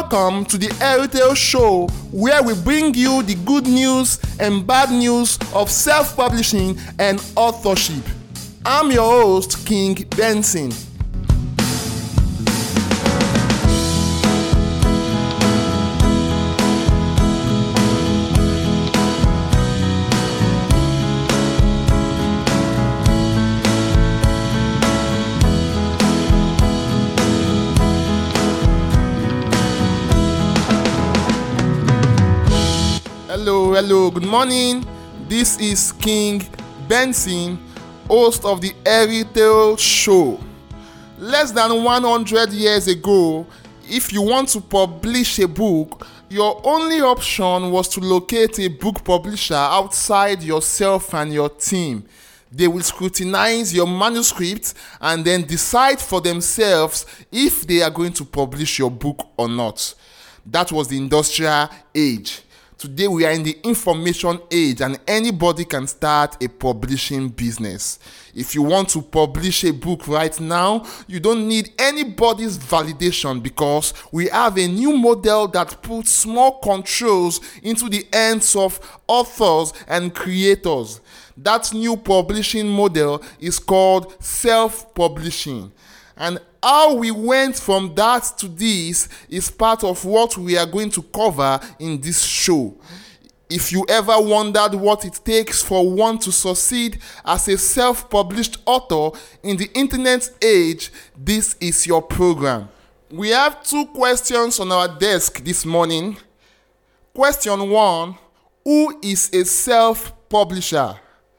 Welcome to the Airtel Show, where we bring you the good news and bad news of self-publishing and authorship. I'm your host, King Benson. Hello, good morning. This is King Benson, host of the Airtel Show. Less than 100 years ago, if you want to publish a book, your only option was to locate a book publisher outside yourself and your team. They will scrutinize your manuscript and then decide for themselves if they are going to publish your book or not. That was the industrial age. Today we are in the information age and anybody can start a publishing business. If you want to publish a book right now, you don't need anybody's validation because we have a new model that puts more controls into the hands of authors and creators. That new publishing model is called self-publishing. And how we went from that to this is part of what we are going to cover in this show. If you ever wondered what it takes for one to succeed as a self-published author in the internet age, this is your program. We have 2 questions on our desk this morning. Question 1, who is a self-publisher?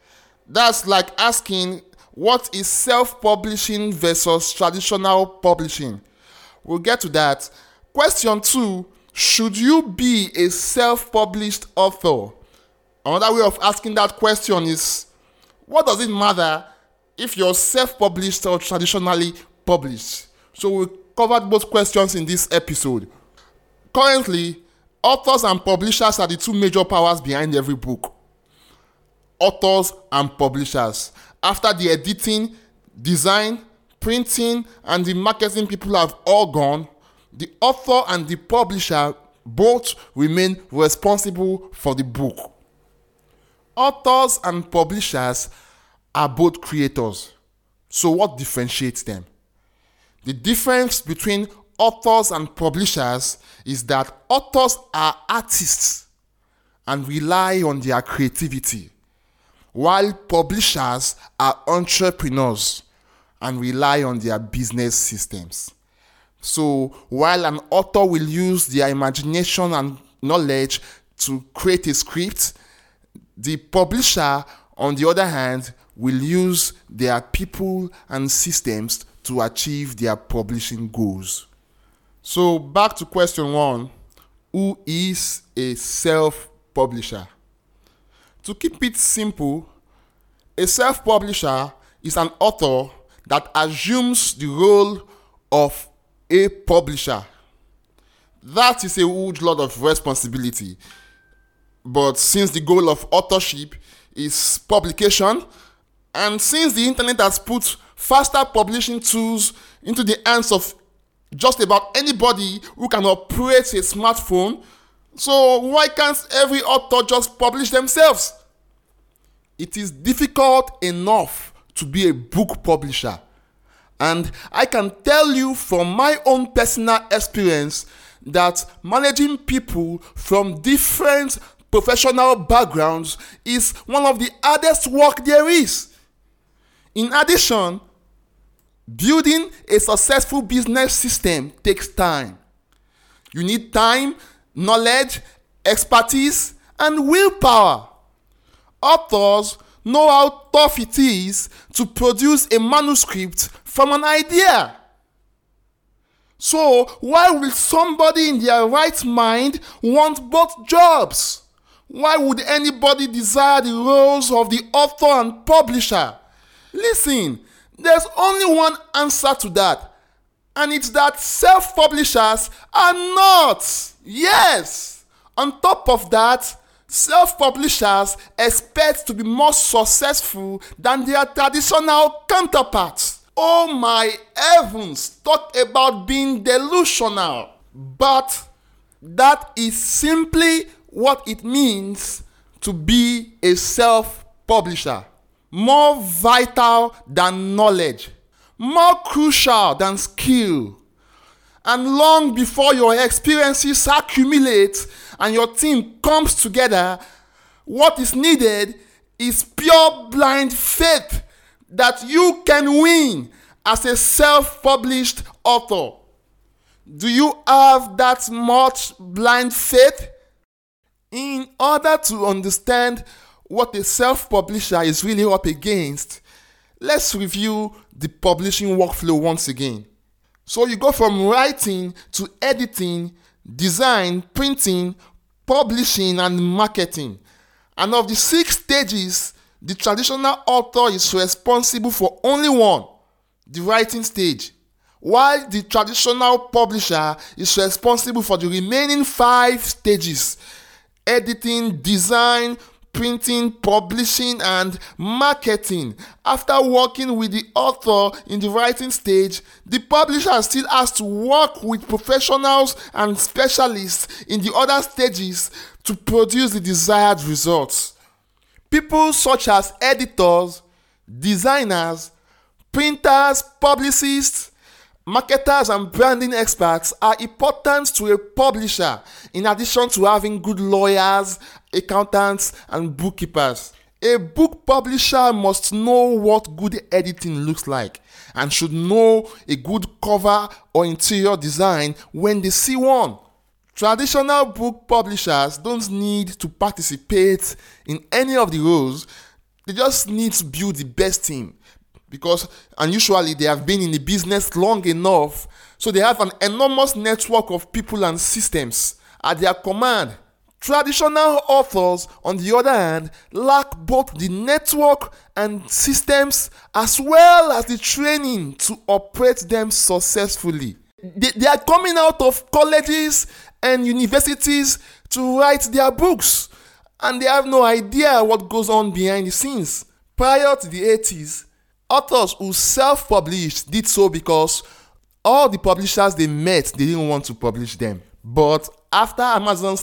That's like asking, what is self-publishing versus traditional publishing? We'll get to that. Question 2, should you be a self-published author? Another way of asking that question is, what does it matter if you're self-published or traditionally published? So we covered both questions in this episode. Currently, authors and publishers are the 2 major powers behind every book. Authors and publishers. After the editing, design, printing, and the marketing people have all gone, the author and the publisher both remain responsible for the book. Authors and publishers are both creators. So what differentiates them? The difference between authors and publishers is that authors are artists and rely on their creativity, while publishers are entrepreneurs and rely on their business systems. So while an author will use their imagination and knowledge to create a script, the publisher, on the other hand, will use their people and systems to achieve their publishing goals. So back to question 1, who is a self-publisher? To keep it simple, a self-publisher is an author that assumes the role of a publisher. That is a huge lot of responsibility. But since the goal of authorship is publication, and since the internet has put faster publishing tools into the hands of just about anybody who can operate a smartphone, so why can't every author just publish themselves? It is difficult enough to be a book publisher. And I can tell you from my own personal experience that managing people from different professional backgrounds is one of the hardest work there is. In addition, building a successful business system takes time. You need time, knowledge, expertise, and willpower. Authors know how tough it is to produce a manuscript from an idea. So why will somebody in their right mind want both jobs? Why would anybody desire the roles of the author and publisher? Listen, there's only one answer to that, and it's that self-publishers are not. Yes! On top of that, self-publishers expect to be more successful than their traditional counterparts. Oh my heavens, talk about being delusional. But That is simply what it means to be a self-publisher. More vital than knowledge, more crucial than skill. And long before your experiences accumulate and your team comes together, what is needed is pure blind faith that you can win as a self-published author. Do you have that much blind faith? In order to understand what a self-publisher is really up against, let's review the publishing workflow once again. So you go from writing to editing, design, printing, publishing, and marketing. And of the 6 stages, the traditional author is responsible for only one, the writing stage, while the traditional publisher is responsible for the remaining 5 stages: editing, design, printing, publishing, and marketing. After working with the author in the writing stage, the publisher still has to work with professionals and specialists in the other stages to produce the desired results. People such as editors, designers, printers, publicists, marketers, and branding experts are important to a publisher, in addition to having good lawyers, accountants, and bookkeepers. A book publisher must know what good editing looks like and should know a good cover or interior design when they see one. Traditional book publishers don't need to participate in any of the roles. They just need to build the best team, because unusually they have been in the business long enough, so they have an enormous network of people and systems at their command. Traditional authors, on the other hand, lack both the network and systems as well as the training to operate them successfully. They are coming out of colleges and universities to write their books, and they have no idea what goes on behind the scenes. Prior to the 80s, authors who self-published did so because all the publishers they met, they didn't want to publish them. But after Amazon's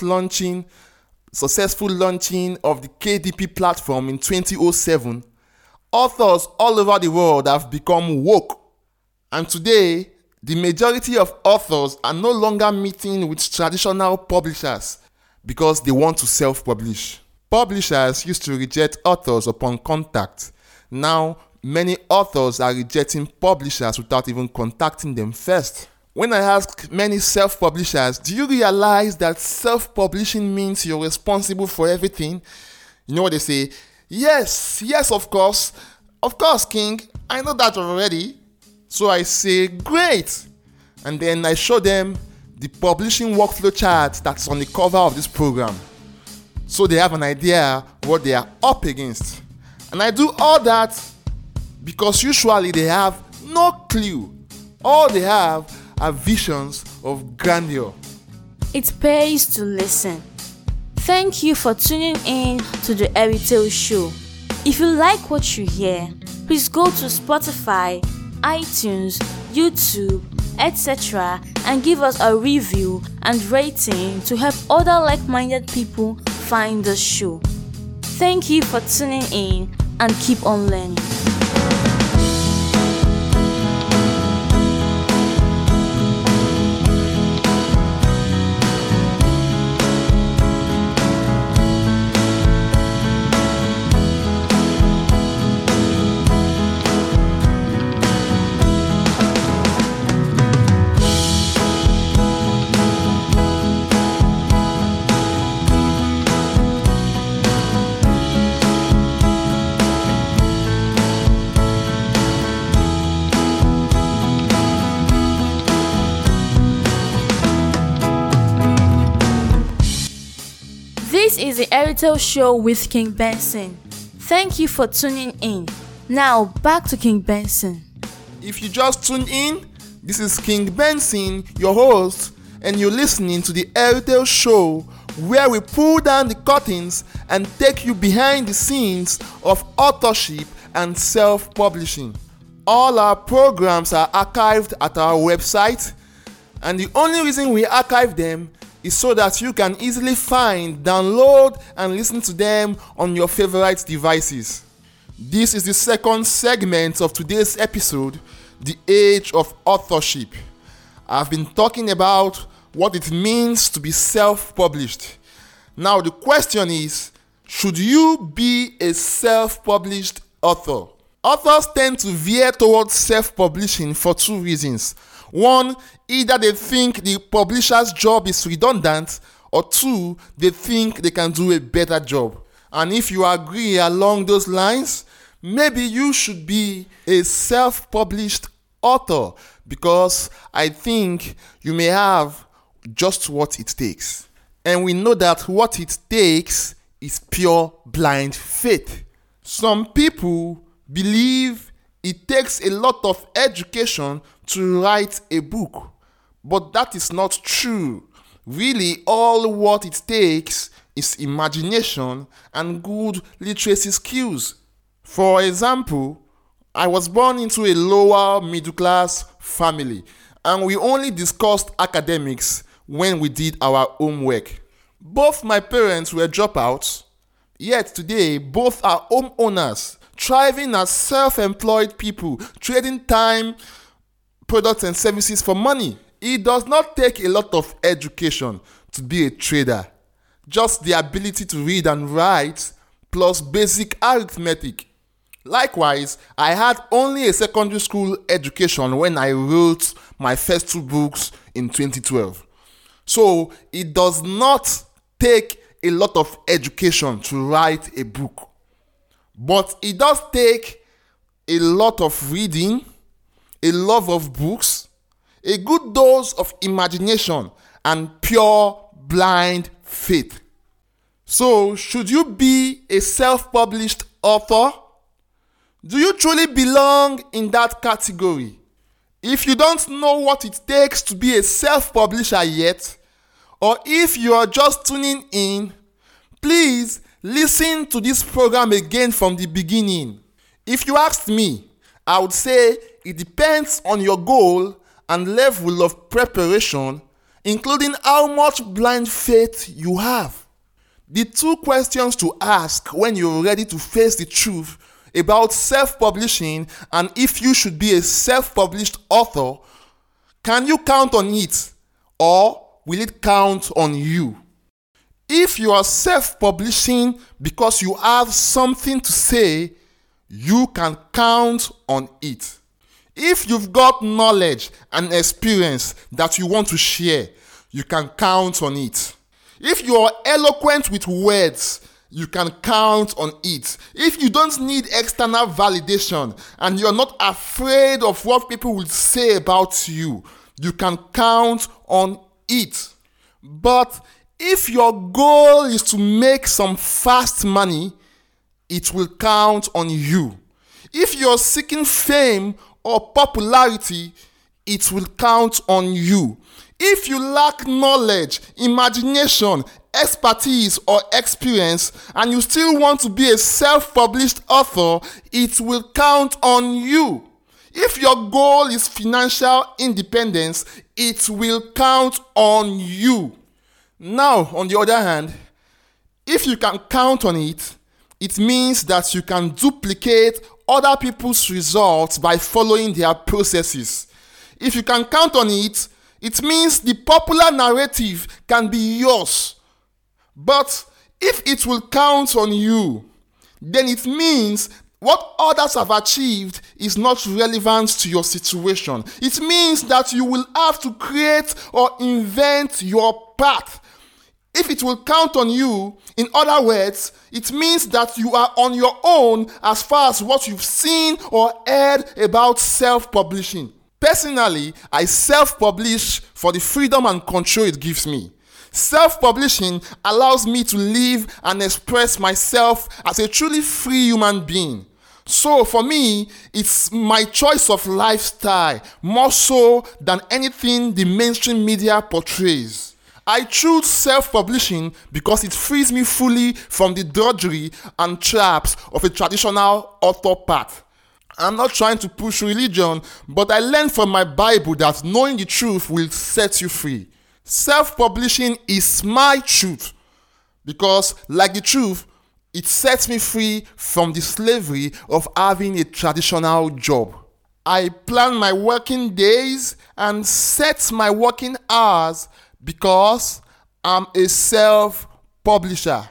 successful launching of the KDP platform in 2007, authors all over the world have become woke. And today, the majority of authors are no longer meeting with traditional publishers because they want to self-publish. Publishers used to reject authors upon contact. Now, many authors are rejecting publishers without even contacting them first. When I ask many self-publishers, do you realize that self-publishing means you're responsible for everything? You know what they say? Yes, of course. Of course, King. I know that already. So I say, great. And then I show them the publishing workflow chart that's on the cover of this program, so they have an idea what they are up against. And I do all that because usually they have no clue. All they have are visions of grandeur. It pays to listen. Thank you for tuning in to the Airtel Show. If you like what you hear, please go to Spotify, iTunes, YouTube, etc. and give us a review and rating to help other like-minded people find the show. Thank you for tuning in and keep on learning. This is the Airtel Show with King Benson. Thank you for tuning in. Now back to King Benson. If you just tuned in, this is King Benson, your host, and you're listening to the Airtel Show, where we pull down the curtains and take you behind the scenes of authorship and self-publishing. All our programs are archived at our website, and the only reason we archive them is so that you can easily find, download, and listen to them on your favorite devices. This is the second segment of today's episode, The Age of Authorship. I've been talking about what it means to be self-published. Now the question is, should you be a self-published author? Authors tend to veer towards self-publishing for two reasons. One, either they think the publisher's job is redundant, or two, they think they can do a better job. And if you agree along those lines, maybe you should be a self-published author, because I think you may have just what it takes. And we know that what it takes is pure blind faith. Some people believe it takes a lot of education to write a book, but that is not true. Really, all what it takes is imagination and good literacy skills. For example, I was born into a lower middle class family, and we only discussed academics when we did our homework. Both my parents were dropouts, yet today both are homeowners, thriving as self-employed people, trading time, products and services for money. It does not take a lot of education to be a trader, just the ability to read and write plus basic arithmetic. Likewise, I had only a secondary school education when I wrote my first two books in 2012. So it does not take a lot of education to write a book, but it does take a lot of reading, a love of books, a good dose of imagination, and pure blind faith. So, should you be a self-published author? Do you truly belong in that category? If you don't know what it takes to be a self-publisher yet, or if you are just tuning in, please listen to this program again from the beginning. If you asked me, I would say it depends on your goal and level of preparation, including how much blind faith you have. The two questions to ask when you're ready to face the truth about self-publishing and if you should be a self-published author: can you count on it, or will it count on you? If you are self-publishing because you have something to say, you can count on it. If you've got knowledge and experience that you want to share, you can count on it. If you are eloquent with words, you can count on it. If you don't need external validation and you're not afraid of what people will say about you, you can count on it. But if your goal is to make some fast money, it will count on you. If you're seeking fame or popularity, it will count on you. If you lack knowledge, imagination, expertise, or experience, and you still want to be a self-published author, it will count on you. If your goal is financial independence, it will count on you. Now, on the other hand, if you can count on it, it means that you can duplicate other people's results by following their processes. If you can count on it, it means the popular narrative can be yours. But if it will count on you, then it means what others have achieved is not relevant to your situation. It means that you will have to create or invent your path. If it will count on you, in other words, it means that you are on your own as far as what you've seen or heard about self-publishing. Personally, I self-publish for the freedom and control it gives me. Self-publishing allows me to live and express myself as a truly free human being. So for me, it's my choice of lifestyle, more so than anything the mainstream media portrays. I choose self-publishing because it frees me fully from the drudgery and traps of a traditional author path. I'm not trying to push religion, but I learned from my Bible that knowing the truth will set you free. Self-publishing is my truth because, like the truth, it sets me free from the slavery of having a traditional job. I plan my working days and set my working hours because I'm a self-publisher.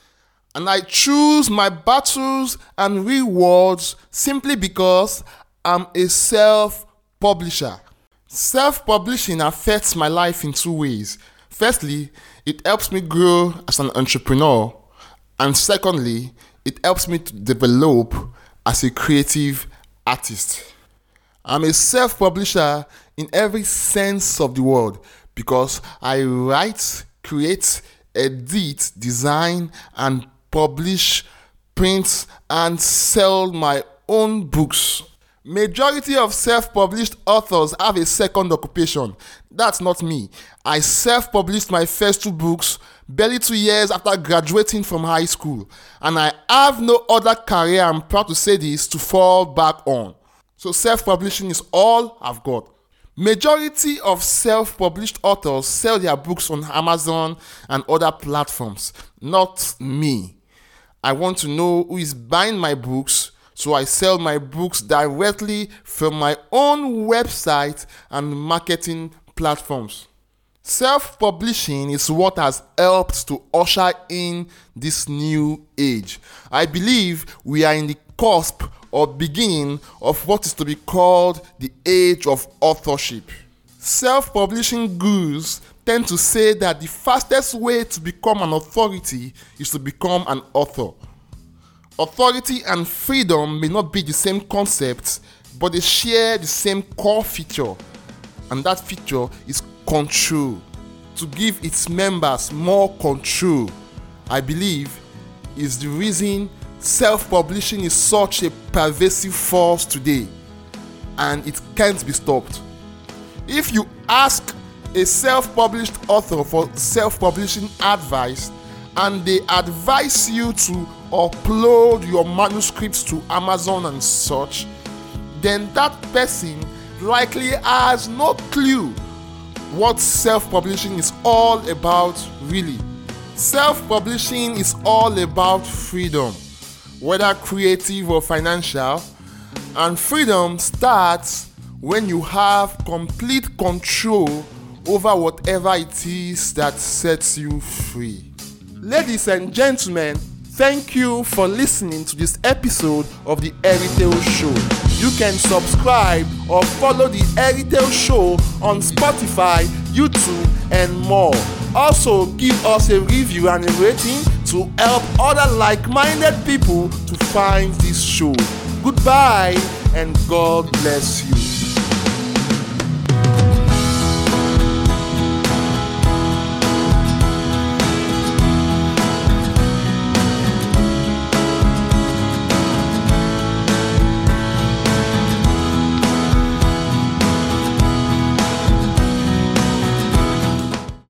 And I choose my battles and rewards simply because I'm a self-publisher. Self-publishing affects my life in two ways. Firstly, it helps me grow as an entrepreneur. And secondly, it helps me to develop as a creative artist. I'm a self-publisher in every sense of the word because I write, create, edit, design, and publish, print, and sell my own books. Majority of self-published authors have a second occupation. That's not me. I self-published my first 2 books barely 2 years after graduating from high school, and I have no other career, I'm proud to say this, to fall back on. So self-publishing is all I've got. Majority of self-published authors sell their books on Amazon and other platforms. Not me. I want to know who is buying my books, so I sell my books directly from my own website and marketing platforms. Self-publishing is what has helped to usher in this new age. I believe we are in the cusp or beginning of what is to be called the age of authorship. Self-publishing gurus tend to say that the fastest way to become an authority is to become an author. Authority and freedom may not be the same concept, but they share the same core feature, and that feature is control. To give its members more control, I believe, is the reason self-publishing is such a pervasive force today, and it can't be stopped. If you ask a self-published author for self-publishing advice, and they advise you to upload your manuscripts to Amazon and such, then that person likely has no clue what self-publishing is all about really. Self-publishing is all about freedom, whether creative or financial, and freedom starts when you have complete control over whatever it is that sets you free. Ladies and gentlemen, thank you for listening to this episode of the Eritale Show. You can subscribe or follow the Eritale Show on Spotify, YouTube, and more. Also, give us a review and a rating to help other like-minded people to find this show. Goodbye and God bless you.